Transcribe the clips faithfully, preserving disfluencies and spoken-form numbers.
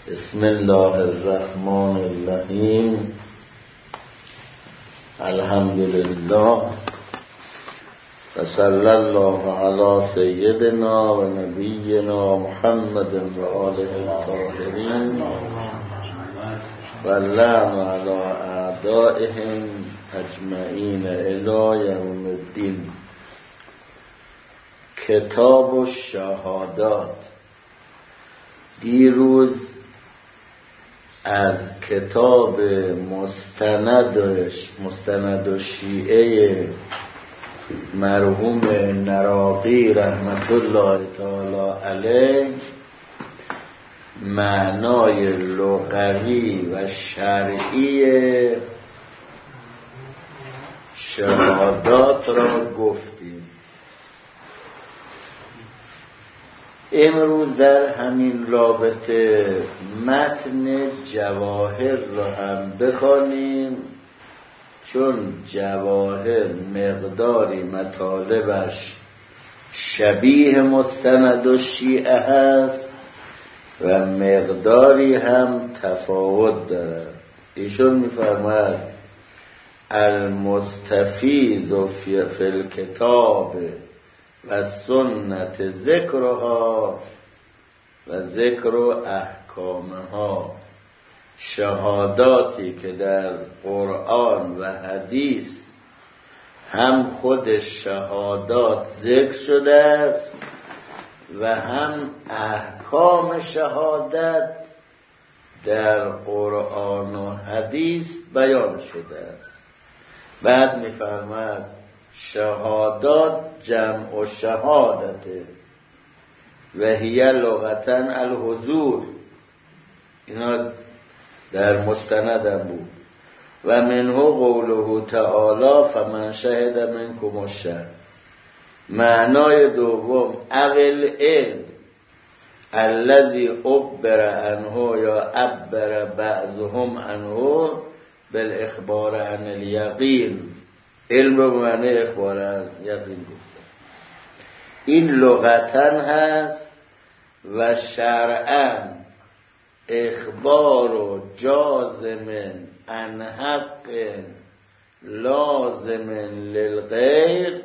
بسم الله الرحمن الرحیم. الحمد لله و صلی الله علی سیدنا و نبینا محمد و آله الطاهرین و لعن علی اعدائهم اجمعین الی یوم الدین. کتاب الشهادات. دیروز از کتاب مستندش مستند و شیعه مرحوم نراقی رحمت الله تعالی علیه معنای لغوی و شرعی شهادات را گفتیم. امروز در همین رابطه متن جواهر را هم بخوانیم، چون جواهر مقداری مطالبش شبیه مستند و شیعه هست و مقداری هم تفاوت دارد. ایشون می‌فرماید المستفیض فی الکتاب و سنت ذکرها و ذکر احکامها. شهاداتی که در قرآن و حدیث هم خود شهادات ذکر شده است و هم احکام شهادت در قرآن و حدیث بیان شده است. بعد می‌فرماید شهادات جمع و شهادته و هی لغتا الحضور. اینا در مستندم بود. و منه قوله تعالی فمن شهد منکم الشهر. معنای دوم اول علم الذی عبر عنه یا عبر بعضهم عنه بالاخبار عن الیقین. علم رو به معنی اخبار عن یقین گفته. این لغتا هست و شرعا اخبار و جازم عن حق لازم للغیر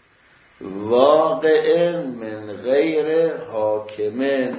واقع من غیر حاکم.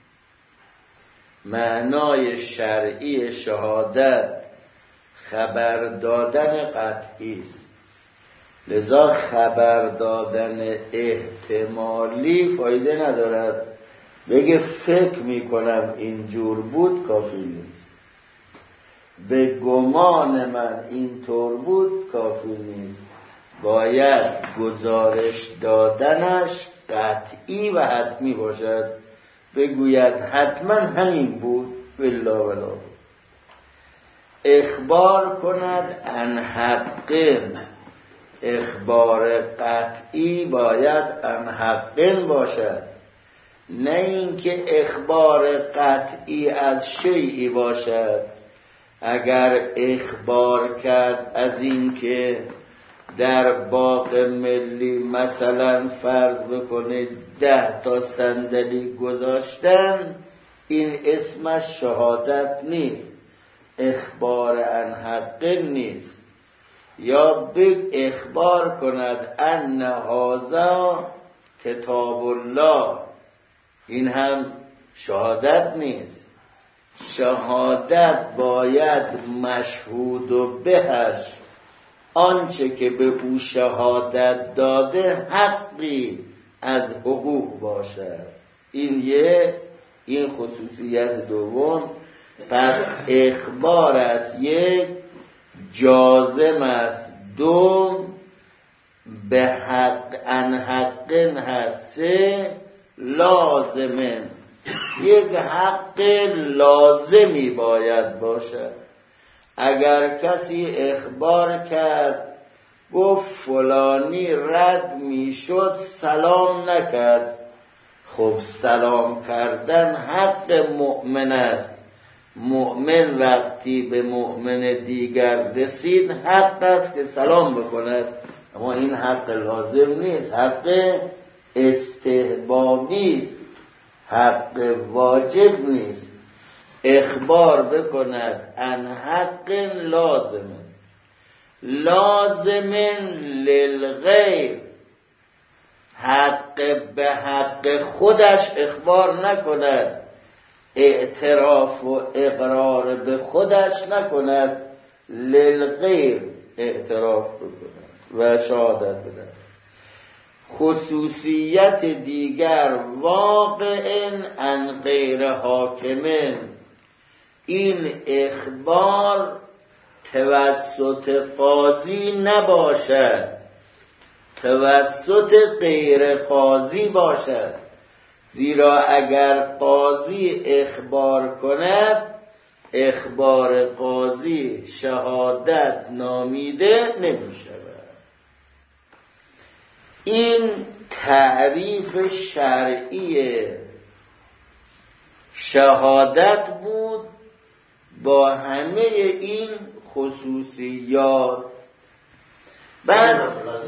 معنای شرعی شهادت خبر دادن قطعی است، لذا خبر دادن احتمالی فایده ندارد. بگه فکر میکنم اینجور بود کافی نیست، به گمان من اینطور بود کافی نیست. باید گزارش دادنش قطعی و حتمی باشد، بگوید حتما همین بود بالله ولا بود. اخبار کند عن حقن. اخبار قطعی باید عن حقن باشد، نه اینکه اخبار قطعی از شیئی باشد. اگر اخبار کرد از اینکه در باغ ملی مثلا فرض بکنید ده تا صندلی گذاشتن، این اسمش شهادت نیست، اخبار عن حقن نیست. یا بگ اخبار کند ان هذا کتاب الله، این هم شهادت نیست. شهادت باید مشهود و بهش آنچه که به او شهادت داده حقی از حقوق باشد. این یه این خصوصیت دوم. پس اخبار است یک، جازم است دو، به حق ان حقن هست سه، لازمن یک حق لازمی باید باشد. اگر کسی اخبار کرد گفت فلانی رد میشد سلام نکرد، خب سلام کردن حق مؤمن است. مؤمن وقتی به مؤمن دیگر رسید حق است که سلام بکند، اما این حق لازم نیست، حق استحبابی است، حق واجب نیست. اخبار بکند عن حق لازم لازم للغیر، حق به حق خودش اخبار نکند، اعتراف و اقرار به خودش نکند، للغیر اعتراف بکند و شهادت بدهد. خصوصیت دیگر واقع عن غیر حاکم، این اخبار توسط قاضی نباشد، توسط غیر قاضی باشد، زیرا اگر قاضی اخبار کند اخبار قاضی شهادت نامیده نمی شود. این تعریف شرعی شهادت بود با همه این خصوصیات. بعد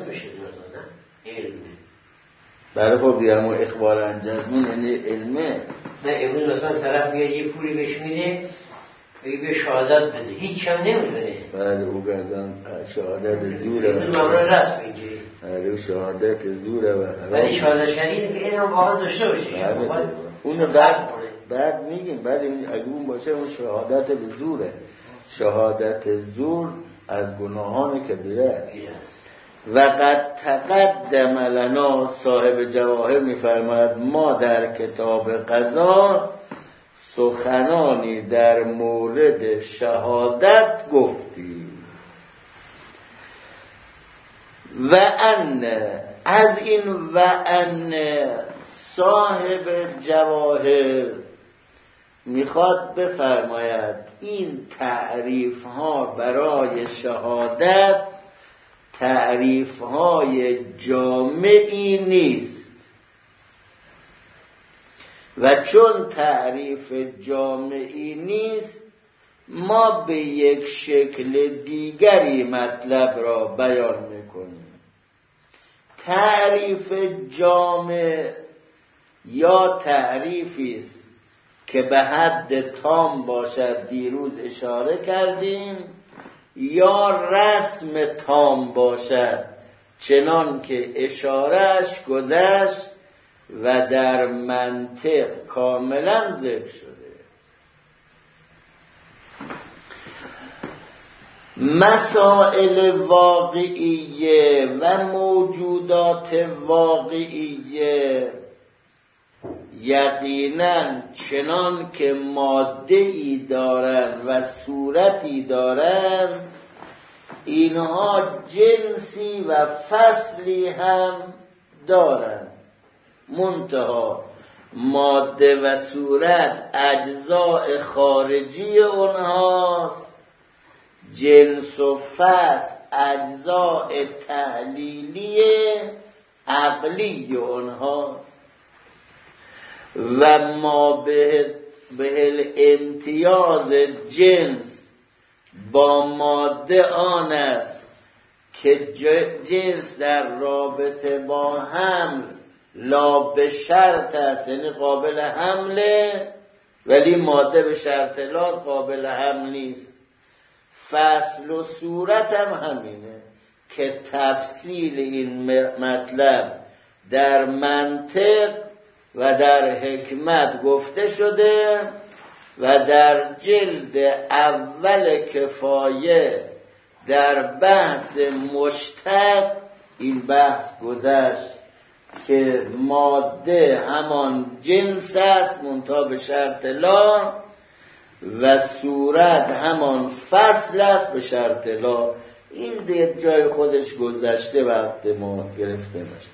برای خب دیگه همون اخبار انجازمین یعنی علمه. نه امروز مثلا طرف میاد یه پولی بهش میده بگه به شهادت بده، هیچ هم نمیدونه. بله او گذن شهادت زوره امروز ممنون رسم اینجوری. بله شهادت زوره و ولی شهادت شرعی که این هم واقعا داشته باشه. اونو بعد بعد میگیم بعد اگه اون باشه اون شهادت به زوره. شهادت زور از گناهان کبیره است. و قد تقدم لنا، صاحب جواهر میفرماید ما در کتاب قضا سخنانی در مورد شهادت گفتیم. و ان، از این و ان صاحب جواهر میخواد بفرماید این تعریف ها برای شهادت تعریف های جامعی نیست و چون تعریف جامعی نیست ما به یک شکل دیگری مطلب را بیان میکنیم. تعریف جامع یا تعریفی است که به حد تام باشد، دیروز اشاره کردیم، یا رسم تام باشد چنان که اشارهش گذشت و در منطق کاملا ذکر شده. مسائل واقعیه و موجودات واقعیه یقیناً چنان که ماده‌ای دارند و صورتی دارند اینها جنسی و فصلی هم دارند، منتها ماده و صورت اجزاء خارجی اونهاست، جنس و فصل اجزاء تحلیلی عقلی اونهاست. و ما به الامتیاز جنس با ماده آن است که جنس در رابطه با حمل لا به شرط است، یعنی قابل حمله، ولی ماده به شرط لا قابل حمل نیست. فصل و صورت هم همینه که تفصیل این مطلب در منطق و در حکمت گفته شده و در جلد اول کفایه در بحث مشتق این بحث گذشت که ماده همان جنس است منتها به شرط لا و صورت همان فصل است به شرط لا. این دیگه جای خودش گذشته وقت ما گرفته باشه.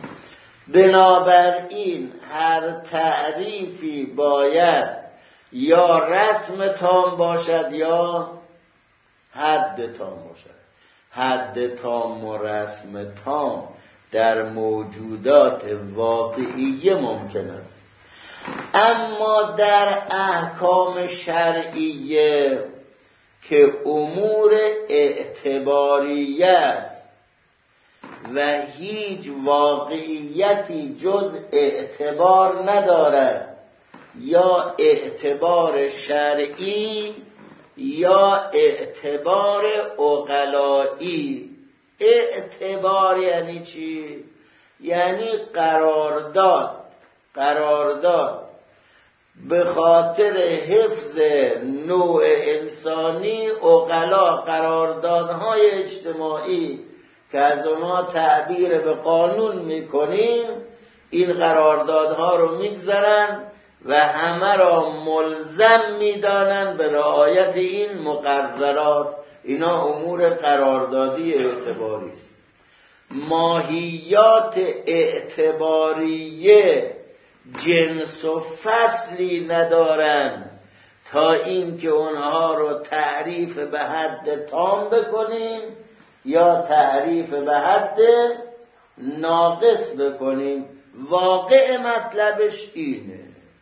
بنابراین هر تعریفی باید یا رسم تام باشد یا حد تام باشد. حد تام و رسم تام در موجودات واقعی ممکن است، اما در احکام شرعیه که امور اعتباریه است و هیچ واقعیتی جز اعتبار ندارد یا اعتبار شرعی یا اعتبار عقلایی. اعتبار یعنی چی؟ یعنی قرارداد. قرارداد به خاطر حفظ نوع انسانی، عقلا قراردادهای اجتماعی که از اونها تعبیر به قانون میکنیم، این قراردادها رو میگذارن و همه را ملزم میدانن به رعایت این مقررات. اینا امور قراردادی اعتباری است. ماهیات اعتباریه جنس و فصلی ندارن تا اینکه اونها رو تعریف به حد تام بکنیم یا تعریف به حد ناقص بکنیم. واقع مطلبش اینه.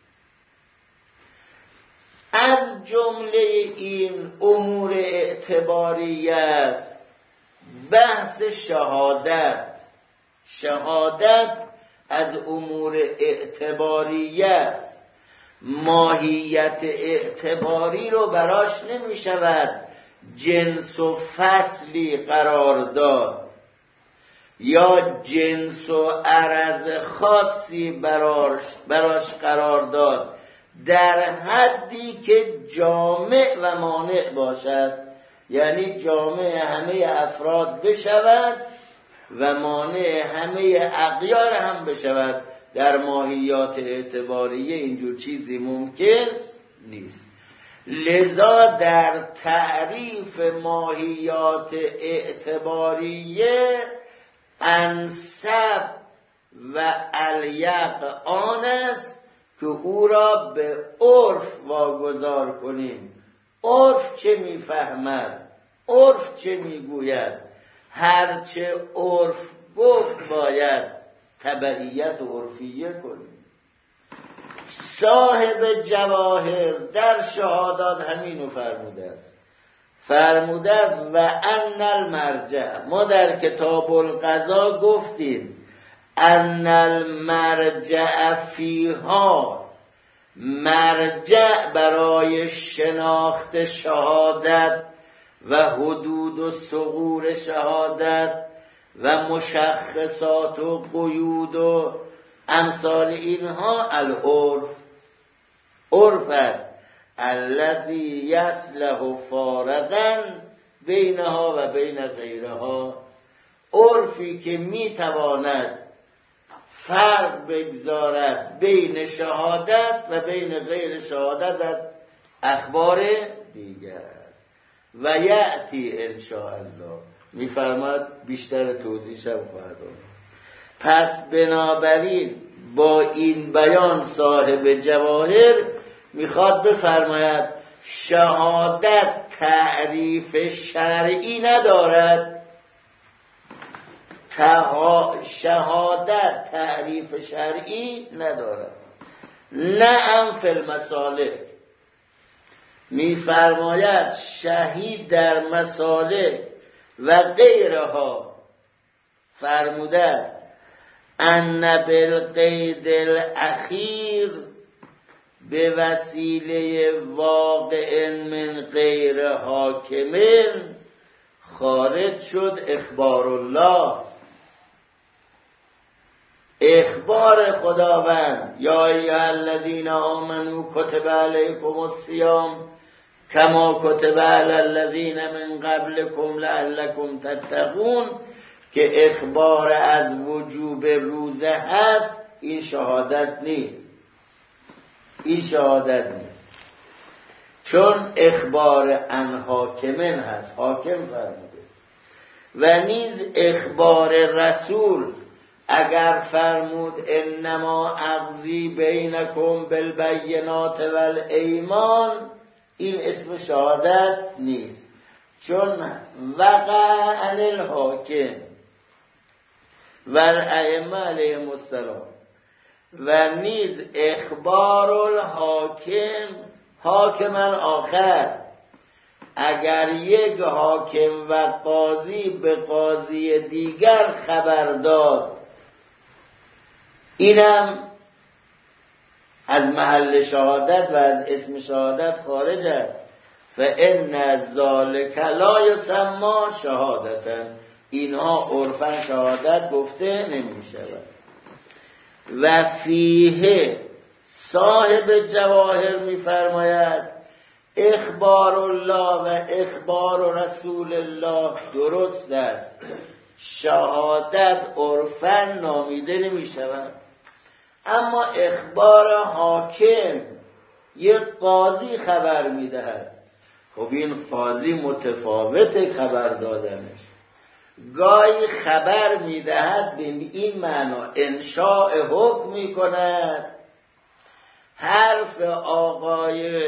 از جمله این امور اعتباریه است بحث شهادت. شهادت از امور اعتباریه است. ماهیت اعتباری رو براش نمی شود جنس و فصلی قرار داد یا جنس و عرض خاصی براش, براش قرار داد، در حدی که جامع و مانع باشد، یعنی جامع همه افراد بشود و مانع همه اغیار هم بشود. در ماهیات اعتباریه اینجور چیزی ممکن نیست. لذا در تعریف ماهیات اعتباریه انسب و الیق آن است که او را به عرف واگذار کنیم. عرف چه میفهمد؟ عرف چه میگوید؟ هرچه عرف گفت باید تبعیت عرفیه کنیم. صاحب جواهر در شهادات همینو فرموده است. فرموده است و ان المرجع. ما در کتاب القضا گفتیم ان المرجع فیها، مرجع برای شناخت شهادت و حدود و ثغور شهادت و مشخصات و قیود و امثال اینها العرف. عرف است الذی یصلح فارقا بینها و بین غیرها. عرفی که میتواند فرق بگذارد بین شهادت و بین غیر شهادت اخبار دیگر. و یأتی انشاءالله میفرماد بیشتر توضیح شب خواهد آمد. پس بنابراین با این بیان صاحب جواهر میخواد بفرماید شهادت تعریف شرعی ندارد. شهادت تعریف شرعی ندارد. نه ام فی المسالک. میفرماید شهید در مسالک و غیرها فرموده است ان بالقید الاخیر به وسیله واقع من غیر حاکمین خارج شد اخبار الله. اخبار خداوند یا ایها الذین آمنوا کتب علیکم الصیام کما کتب علی الذین من قبلکم لعلکم تتقون، که اخبار از وجوب روزه هست. این شهادت نیست. این شهادت نیست، چون اخبار عن حاکمن هست. حاکم فرموده. و نیز اخبار رسول اگر فرمود انما اقضی بینکم بالبینات والایمان، این اسم شهادت نیست، چون وقع عن الحاکم و الائمه علیهم السلام. و نیز اخبار الحاکم حاکم آخر، اگر یک حاکم و قاضی به قاضی دیگر خبر داد، اینم از محل شهادت و از اسم شهادت خارج است. فإن ذلک لا یسمى شهادتا، اینها عرفاً شهادت گفته نمی شود. و فیه صاحب جواهر می فرماید اخبار الله و اخبار رسول الله درست است، شهادت عرفاً نامیده نمی شود، اما اخبار حاکم یک قاضی خبر می دهد. خب این قاضی متفاوت خبر دادنش، گاهی خبر می دهد به این معنا انشاء حکم می کند، حرف آقای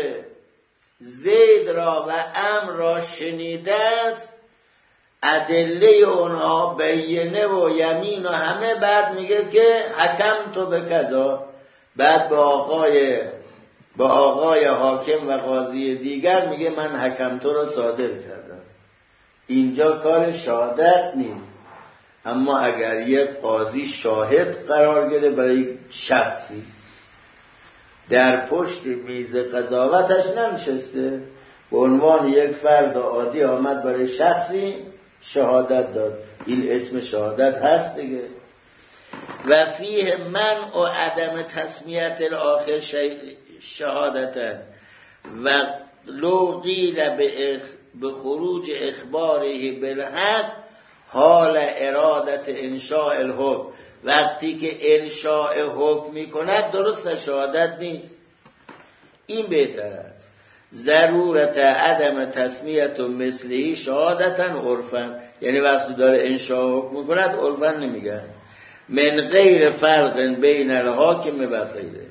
زید را و امر را شنیده است، ادله اونها بینه و یمین و همه، بعد میگه که حکم تو به کذا، بعد به آقای به آقای حاکم و قاضی دیگر میگه من حکم تو را صادر کردم. اینجا کار شهادت نیست. اما اگر یک قاضی شاهد قرار گیره برای شخصی، در پشت میز قضاوتش ننشسته، به عنوان یک فرد عادی آمد برای شخصی شهادت داد، این اسم شهادت هست دیگه. و فیه منع و عدم تسمیت الاخر شهادتا و لو قیل به خروج اخباره بالحق حال ارادت انشاء الحکم، وقتی که انشاء حکم می کند درست شهادت نیست. این بهتر است. ضرورت عدم تسمیت و مثلی شهادتا عرفا، یعنی وقتی داره انشاء حکم می کند عرفا نمیگن. من غیر فرق بین الحاکم و غیره.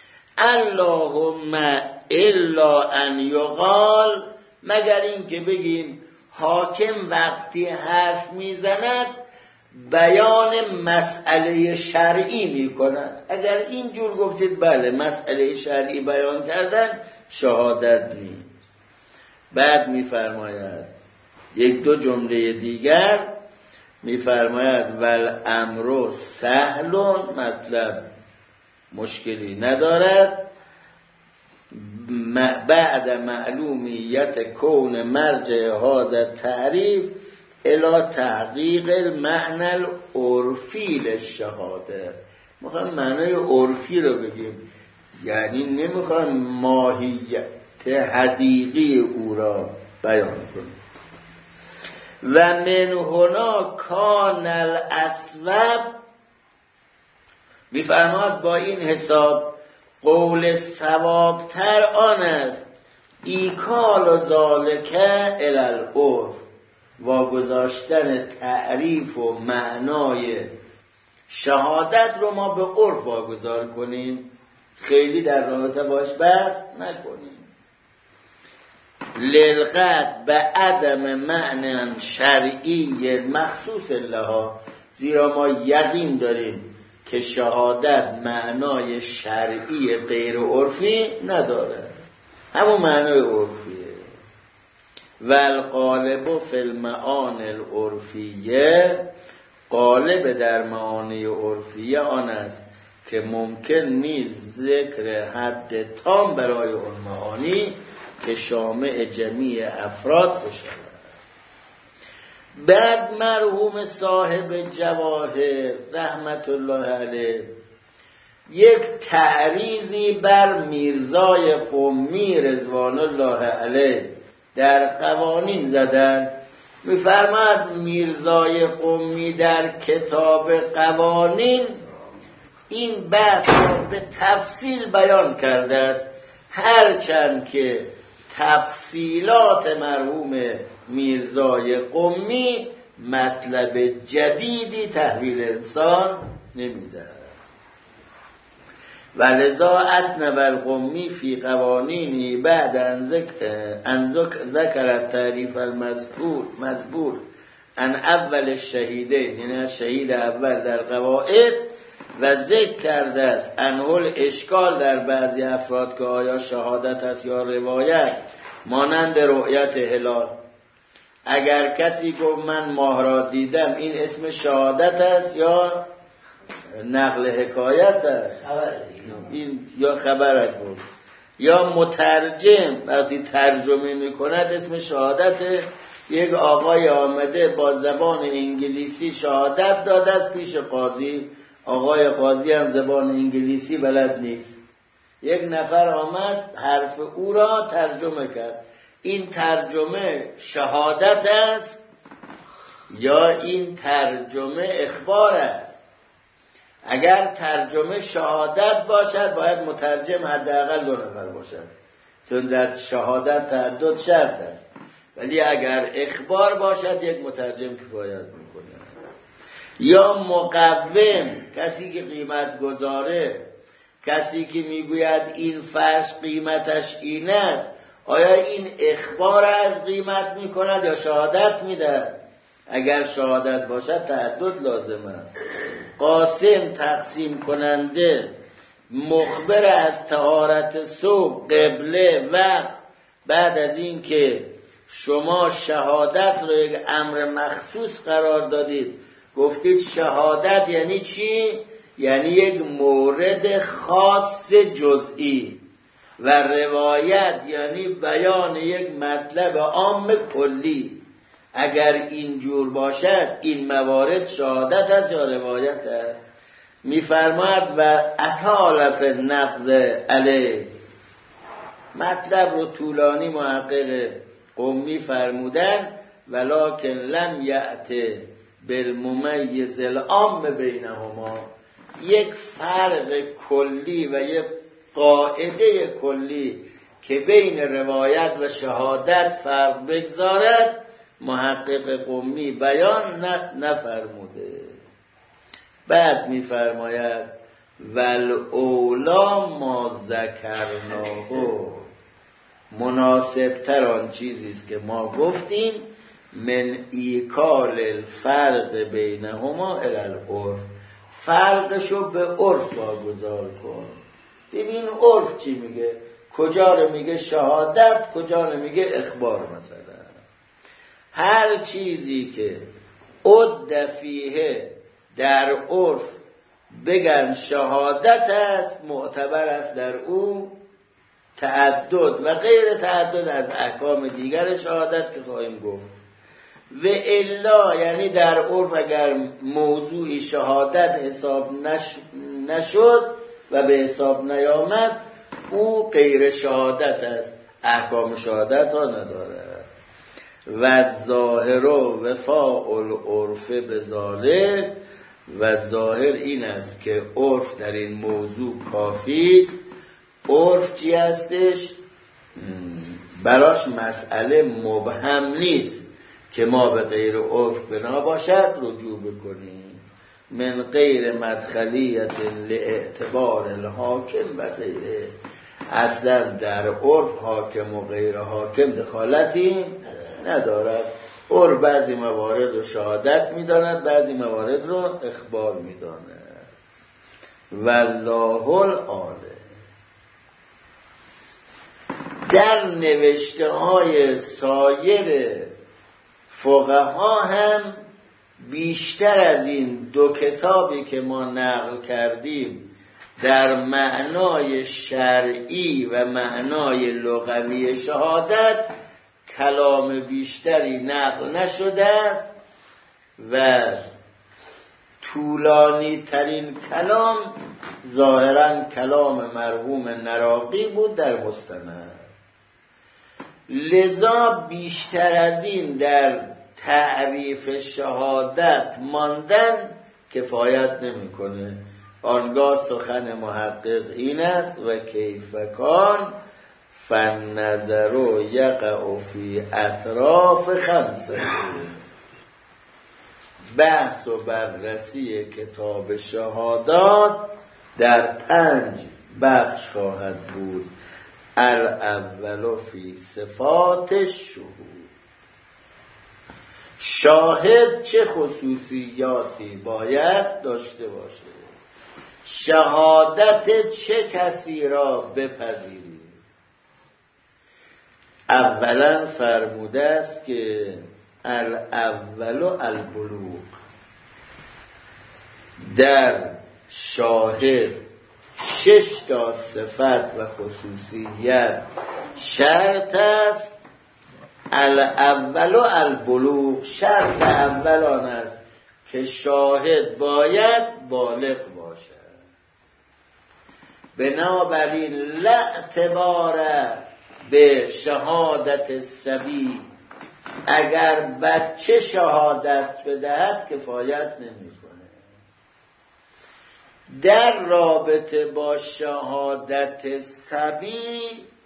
اللهم الا ان یقال، مگر این که بگیم حاکم وقتی حرف میزند بیان مسئله شرعی میکند. اگر اینجور گفتید بله مسئله شرعی بیان کردن شهادت نیست. بعد میفرماید یک دو جمله دیگر میفرماید والامر سهل، مطلب مشکلی ندارد، بعد معلومیت کون مرجع هذا تعریف الی تحقیق المعنى العرفی للشهاده. میخوایم معنای عرفی رو بگیم، یعنی نمیخوایم ماهیت حقیقی او را بیان کنیم. و من هنا کان الاسوب، میفرماد با این حساب قول صوابتر آن است ایکال و ذالکه الالعرف، واگذاشتن تعریف و معنای شهادت رو ما به عرف واگذار کنیم، خیلی در رابطه باش بحث نکنیم. للقد به عدم معنی شرعی مخصوص لها، زیرا ما یقین داریم که شهادت معنای شرعی غیر عرفی نداره، همون معنای عرفیه. والغالب فی المعانی العرفیه، غالب در معانی عرفیه آن است که ممکن نیست ذکر حد تام برای اون معانی که شامل جمیع افراد باشد. بعد مرحوم صاحب جواهر رحمت الله علیه یک تعریضی بر میرزای قمی رضوان الله علیه در قوانین زدن. میفرماد میرزای قمی در کتاب قوانین این بحث را به تفصیل بیان کرده است، هرچند که تفصیلات مرحوم میرزای قمی مطلب جدیدی تحویل انسان نمیده. و لذا اتنب القمی فی قوانینی بعد ان ذکر تعریف المذکور مذکور ان اول الشهیدین، یعنی از شهید اول در قواعد، و ذکر کرده است انهل اشکال در بعضی افراد که آیا شهادت است یا روایت، مانند رؤیت هلال. اگر کسی گفت من ماه را دیدم، این اسم شهادت است یا نقل حکایت است، این یا خبرش بود یا مترجم وقتی ترجمه میکند اسم شهادت. یک آقای آمده با زبان انگلیسی شهادت داده است پیش قاضی، آقای قاضی هم زبان انگلیسی بلد نیست، یک نفر آمد حرف او را ترجمه کرد. این ترجمه شهادت است یا این ترجمه اخبار است؟ اگر ترجمه شهادت باشد باید مترجم حداقل دو نفر باشد، چون در شهادت تعدد شرط است. ولی اگر اخبار باشد یک مترجم کفایت میکنه. یا مقوم، کسی که قیمت گذاره، کسی که میگوید این فرش قیمتش این است، آیا این اخبار از قیمت میکند یا شهادت میده؟ اگر شهادت باشد تعدد لازم است. قاسم، تقسیم کننده، مخبر از طهارت صبح، قبله و بعد از این که شما شهادت رو یک امر مخصوص قرار دادید، گفتید شهادت یعنی چی؟ یعنی یک مورد خاص جزئی، و روایت یعنی بیان یک مطلب عام کلی. اگر اینجور باشد این موارد شهادت است یا روایت است؟ میفرماید و اطالف نقض علیه. مطلب رو طولانی محقق قمی فرمودن ولکن لم یأت بالممیز العام بینهما، یک فرق کلی و یک قاعده کلی که بین روایت و شهادت فرق بگذارد محقق قمی بیان نفرموده. بعد میفرماید والاولا ما ذکرناه، مناسب تر آن چیزی است که ما گفتیم، من ایکال الفرق بینهما الی العرف، فرقشو به عرف واگذار کن. ببین عرف چی میگه، کجا رو میگه شهادت، کجا رو میگه اخبار. مثلا هر چیزی که عد فیه در عرف بگن شهادت است، معتبر است در او تعدد و غیر تعدد از احکام دیگر شهادت که خواهیم گفت. و الا یعنی در عرف اگر موضوعی شهادت حساب نش... نشد و به حساب نیامد او غیر شهادت است، احکام شهادت را نداره. و ظاهر و وفاء العرف بذالک، و ظاهر این است که عرف در این موضوع کافی است. عرف چی هستش؟ براش مسئله مبهم نیست که ما به غیر عرف بنا باشد رجوع بکنیم. من غیر مدخلیت لاعتبار الحاکم و غیره، اصلا در عرف حاکم و غیر حاکم دخالتی ندارد. عرف بعضی موارد رو شهادت میداند، بعضی موارد رو اخبار میداند. والله العالم. در نوشته های سایر فقها هم بیشتر از این دو کتابی که ما نقل کردیم در معنای شرعی و معنای لغوی شهادت کلام بیشتری نقل نشده است و طولانی ترین کلام ظاهرا کلام مرحوم نراقی بود در مستند. لذا بیشتر از این در تعریف شهادت ماندن کفایت نمیکنه. آنگاه سخن محقق این است و کیف کان فالنظر یقع فی اطراف خمسه. بحث و بررسی کتاب شهادات در پنج بخش خواهد بود. الاول فی صفات الشهود، شاهد چه خصوصیاتی باید داشته باشه، شهادت چه کسی را بپذیری. اولا فرموده است که الاول البلوغ، در شاهد شش تا صفت و خصوصیت شرط است. الاول و البلوغ، شرط اول آن است که شاهد باید بالغ باشد. بنابراین لا اعتبار به شهادت صبی، اگر بچه شهادت بدهد کفایت نمیکنه. در رابطه با شهادت صبی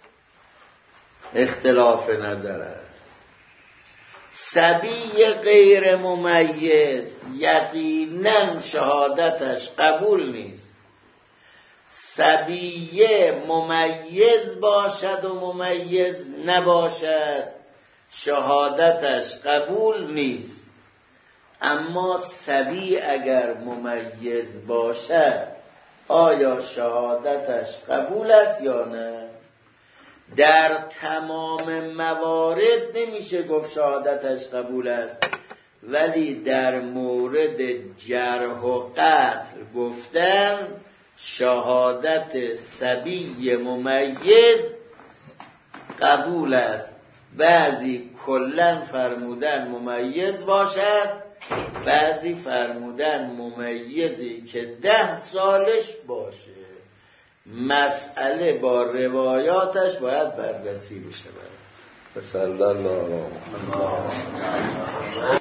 اختلاف نظر است. صبی غیر ممیز یقینا شهادتش قبول نیست. صبی ممیز باشد و ممیز نباشد شهادتش قبول نیست. اما صبی اگر ممیز باشد آیا شهادتش قبول است یا نه؟ در تمام موارد نمیشه گفت شهادتش قبول است، ولی در مورد جرح و قتل گفتن شهادت صبی ممیز قبول است. بعضی کلن فرمودن ممیز باشد، بعضی فرمودن ممیزی که ده سالش باشه. مسئله با روایاتش باید بررسی بشه. صلی الله علیه و